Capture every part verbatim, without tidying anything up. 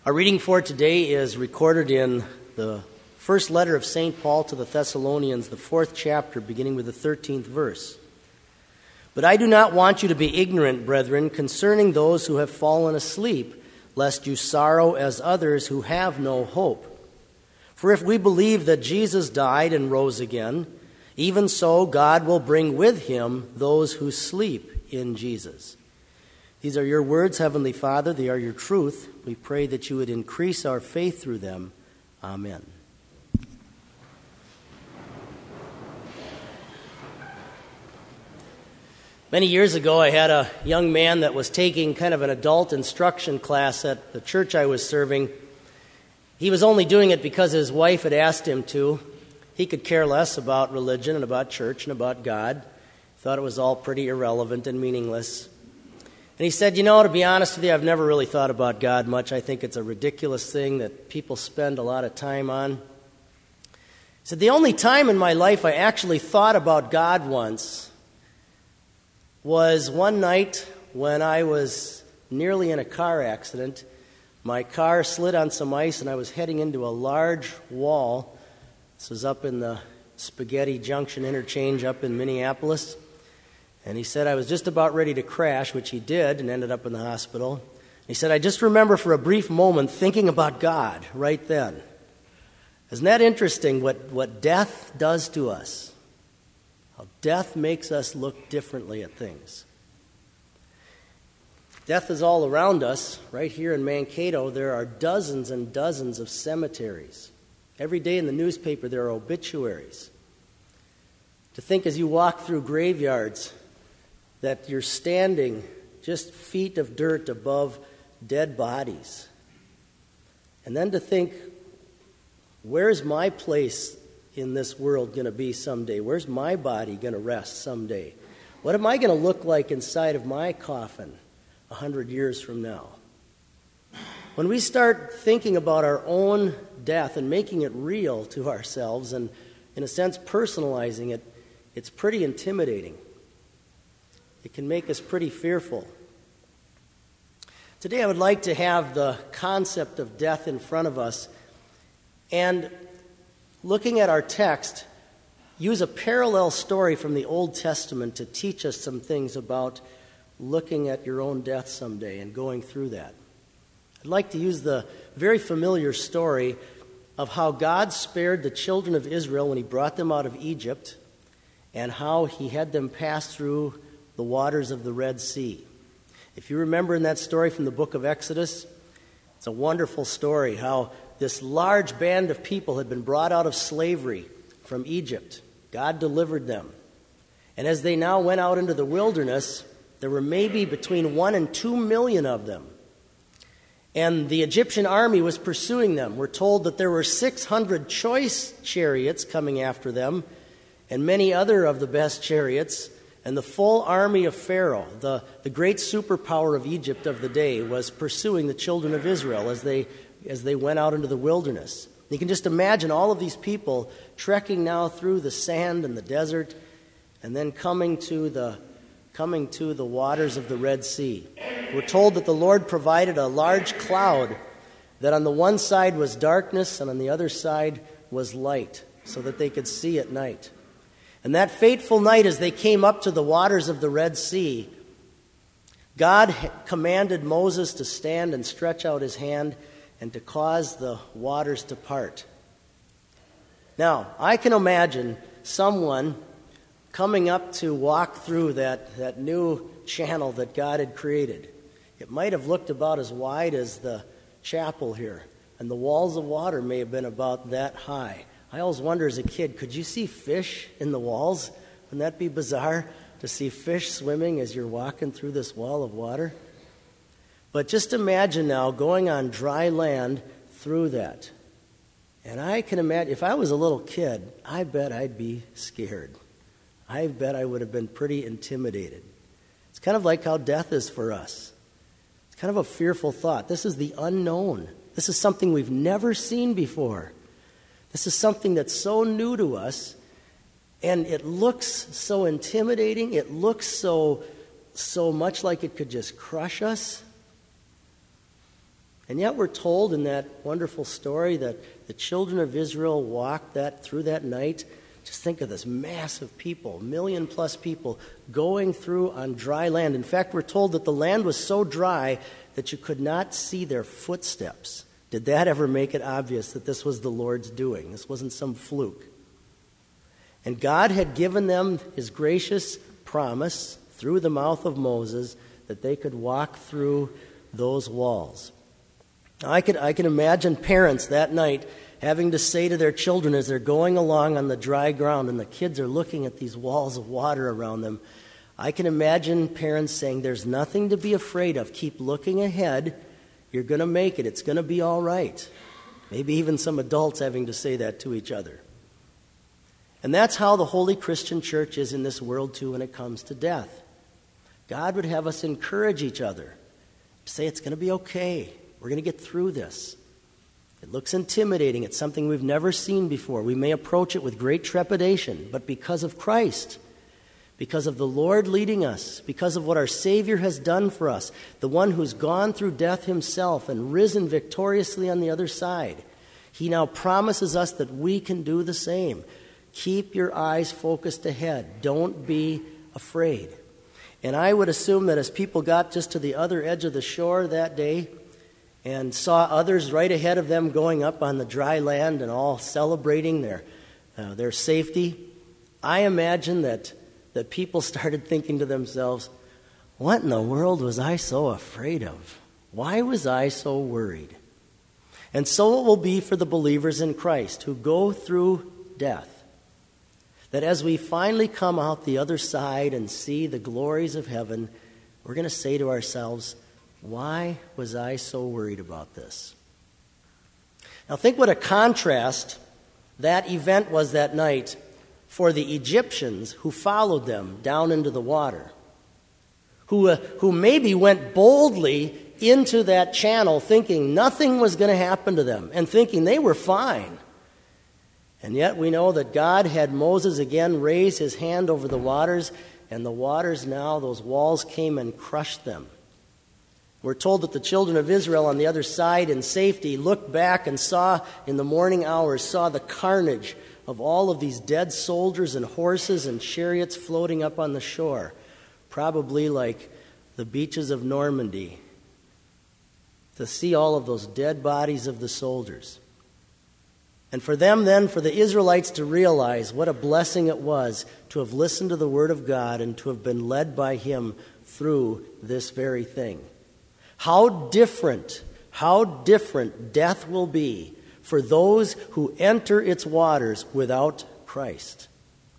Our reading for today is recorded in the first letter of Saint Paul to the Thessalonians, the fourth chapter, beginning with the thirteenth verse. But I do not want you to be ignorant, brethren, concerning those who have fallen asleep, lest you sorrow as others who have no hope. For if we believe that Jesus died and rose again, even so God will bring with him those who sleep in Jesus. These are your words, Heavenly Father. They are your truth. We pray that you would increase our faith through them. Amen. Many years ago, I had a young man that was taking kind of an adult instruction class at the church I was serving. He was only doing it because his wife had asked him to. He could care less about religion and about church and about God. He thought it was all pretty irrelevant and meaningless. And he said, you know, to be honest with you, I've never really thought about God much. I think it's a ridiculous thing that people spend a lot of time on. He said, the only time in my life I actually thought about God once was one night when I was nearly in a car accident. My car slid on some ice and I was heading into a large wall. This was up in the Spaghetti Junction interchange up in Minneapolis. And he said I was just about ready to crash, which he did, and ended up in the hospital. He said, I just remember for a brief moment thinking about God right then. Isn't that interesting what, what death does to us? How death makes us look differently at things. Death is all around us. Right here in Mankato, there are dozens and dozens of cemeteries. Every day in the newspaper, there are obituaries. To think as you walk through graveyards that you're standing just feet of dirt above dead bodies. And then to think, where's my place in this world going to be someday? Where's my body going to rest someday? What am I going to look like inside of my coffin a hundred years from now? When we start thinking about our own death and making it real to ourselves and, in a sense, personalizing it, it's pretty intimidating. It can make us pretty fearful. Today I would like to have the concept of death in front of us and, looking at our text, use a parallel story from the Old Testament to teach us some things about looking at your own death someday and going through that. I'd like to use the very familiar story of how God spared the children of Israel when he brought them out of Egypt and how he had them pass through the waters of the Red Sea. If you remember in that story from the book of Exodus, it's a wonderful story how this large band of people had been brought out of slavery from Egypt. God delivered them. And as they now went out into the wilderness, there were maybe between one and two million of them. And the Egyptian army was pursuing them. We're told that there were six hundred choice chariots coming after them, and many other of the best chariots. And the full army of Pharaoh, the, the great superpower of Egypt of the day, was pursuing the children of Israel as they, as they went out into the wilderness. You can just imagine all of these people trekking now through the sand and the desert and then coming to the, coming to the waters of the Red Sea. We're told that the Lord provided a large cloud that on the one side was darkness and on the other side was light so that they could see at night. And that fateful night, as they came up to the waters of the Red Sea, God commanded Moses to stand and stretch out his hand and to cause the waters to part. Now, I can imagine someone coming up to walk through that, that new channel that God had created. It might have looked about as wide as the chapel here, and the walls of water may have been about that high. I always wonder as a kid, could you see fish in the walls? Wouldn't that be bizarre to see fish swimming as you're walking through this wall of water? But just imagine now going on dry land through that. And I can imagine, if I was a little kid, I bet I'd be scared. I bet I would have been pretty intimidated. It's kind of like how death is for us. It's kind of a fearful thought. This is the unknown. This is something we've never seen before. This is something that's so new to us, and it looks so intimidating. It looks so, so much like it could just crush us. And yet we're told in that wonderful story that the children of Israel walked that through that night. Just think of this massive people, million plus people, going through on dry land. In fact, we're told that the land was so dry that you could not see their footsteps. Did that ever make it obvious that this was the Lord's doing? This wasn't some fluke. And God had given them his gracious promise through the mouth of Moses that they could walk through those walls. Now, I could I can imagine parents that night having to say to their children as they're going along on the dry ground and the kids are looking at these walls of water around them, I can imagine parents saying, there's nothing to be afraid of. Keep looking ahead. You're going to make it. It's going to be all right. Maybe even some adults having to say that to each other. And that's how the Holy Christian Church is in this world, too, when it comes to death. God would have us encourage each other to say it's going to be okay. We're going to get through this. It looks intimidating. It's something we've never seen before. We may approach it with great trepidation, but because of Christ, because of the Lord leading us, because of what our Savior has done for us, the one who's gone through death himself and risen victoriously on the other side, he now promises us that we can do the same. Keep your eyes focused ahead. Don't be afraid. And I would assume that as people got just to the other edge of the shore that day and saw others right ahead of them going up on the dry land and all celebrating their uh, their safety, I imagine that, that people started thinking to themselves, what in the world was I so afraid of? Why was I so worried? And so it will be for the believers in Christ who go through death. That as we finally come out the other side and see the glories of heaven, we're going to say to ourselves, why was I so worried about this? Now think what a contrast that event was that night for the Egyptians who followed them down into the water, who, uh, who maybe went boldly into that channel thinking nothing was going to happen to them and thinking they were fine. And yet we know that God had Moses again raise his hand over the waters, and the waters now, those walls came and crushed them. We're told that the children of Israel on the other side in safety looked back and saw in the morning hours, saw the carnage of all of these dead soldiers and horses and chariots floating up on the shore, probably like the beaches of Normandy, to see all of those dead bodies of the soldiers. And for them then, for the Israelites to realize what a blessing it was to have listened to the Word of God and to have been led by Him through this very thing. How different, how different death will be for those who enter its waters without Christ.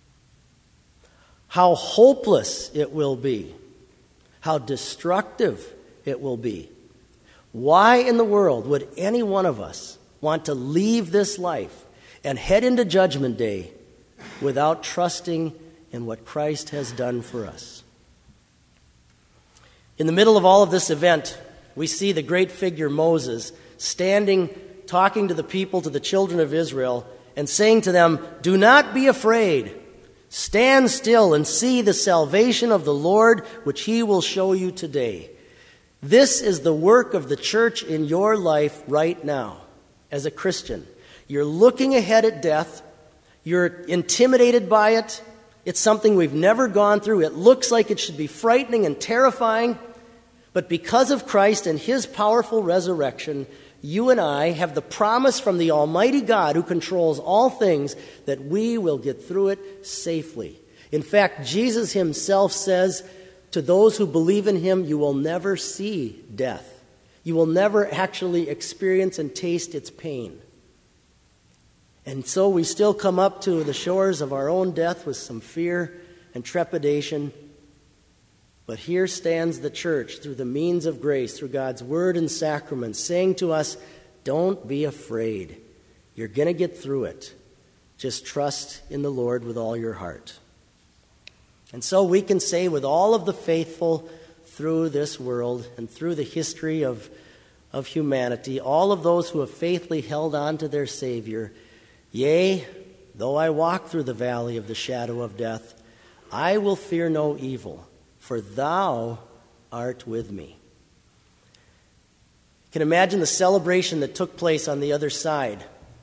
How hopeless it will be. How destructive it will be. Why in the world would any one of us want to leave this life and head into Judgment Day without trusting in what Christ has done for us? In the middle of all of this event, we see the great figure Moses standing, talking to the people, to the children of Israel, and saying to them, "Do not be afraid. Stand still and see the salvation of the Lord, which he will show you today." This is the work of the church in your life right now. As a Christian, you're looking ahead at death. You're intimidated by it. It's something we've never gone through. It looks like it should be frightening and terrifying. But because of Christ and his powerful resurrection, you and I have the promise from the Almighty God who controls all things that we will get through it safely. In fact, Jesus himself says to those who believe in him, you will never see death. You will never actually experience and taste its pain. And so we still come up to the shores of our own death with some fear and trepidation. But here stands the church through the means of grace, through God's word and sacraments, saying to us, don't be afraid. You're going to get through it. Just trust in the Lord with all your heart. And so we can say with all of the faithful through this world and through the history of, of humanity, all of those who have faithfully held on to their Savior, yea, though I walk through the valley of the shadow of death, I will fear no evil, for thou art with me. You can imagine the celebration that took place on the other side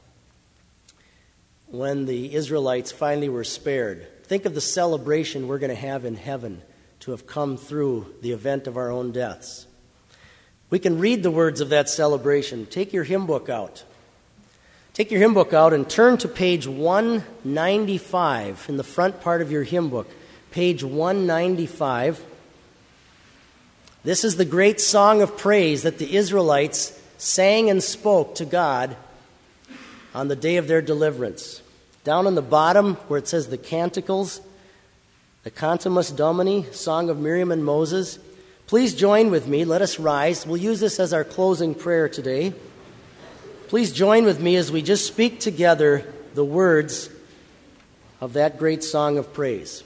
when the Israelites finally were spared. Think of the celebration we're going to have in heaven to have come through the event of our own deaths. We can read the words of that celebration. Take your hymn book out. Take your hymn book out and turn to page one ninety-five in the front part of your hymn book. Page one ninety-five. This is the great song of praise that the Israelites sang and spoke to God on the day of their deliverance. Down on the bottom where it says the Canticles, the Cantamus Domini, Song of Miriam and Moses. Please join with me. Let us rise. We'll use this as our closing prayer today. Please join with me as we just speak together the words of that great song of praise.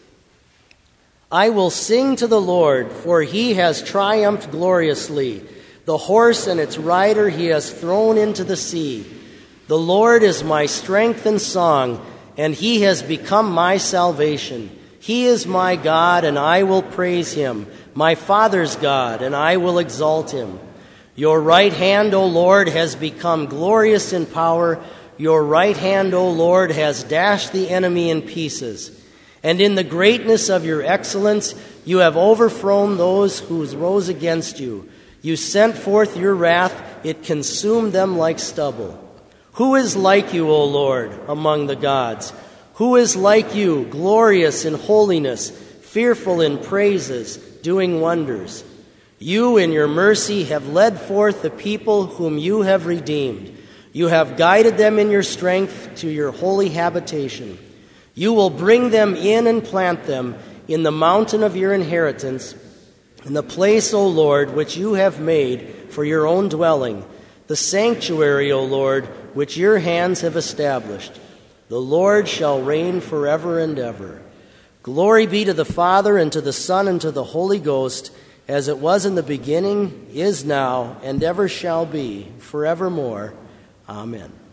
I will sing to the Lord, for he has triumphed gloriously. The horse and its rider he has thrown into the sea. The Lord is my strength and song, and he has become my salvation. He is my God, and I will praise him, my Father's God, and I will exalt him. Your right hand, O Lord, has become glorious in power. Your right hand, O Lord, has dashed the enemy in pieces. And in the greatness of your excellence, you have overthrown those who rose against you. You sent forth your wrath, it consumed them like stubble. Who is like you, O Lord, among the gods? Who is like you, glorious in holiness, fearful in praises, doing wonders? You, in your mercy, have led forth the people whom you have redeemed. You have guided them in your strength to your holy habitation. You will bring them in and plant them in the mountain of your inheritance, in the place, O Lord, which you have made for your own dwelling, the sanctuary, O Lord, which your hands have established. The Lord shall reign forever and ever. Glory be to the Father, and to the Son, and to the Holy Ghost, as it was in the beginning, is now, and ever shall be, forevermore. Amen.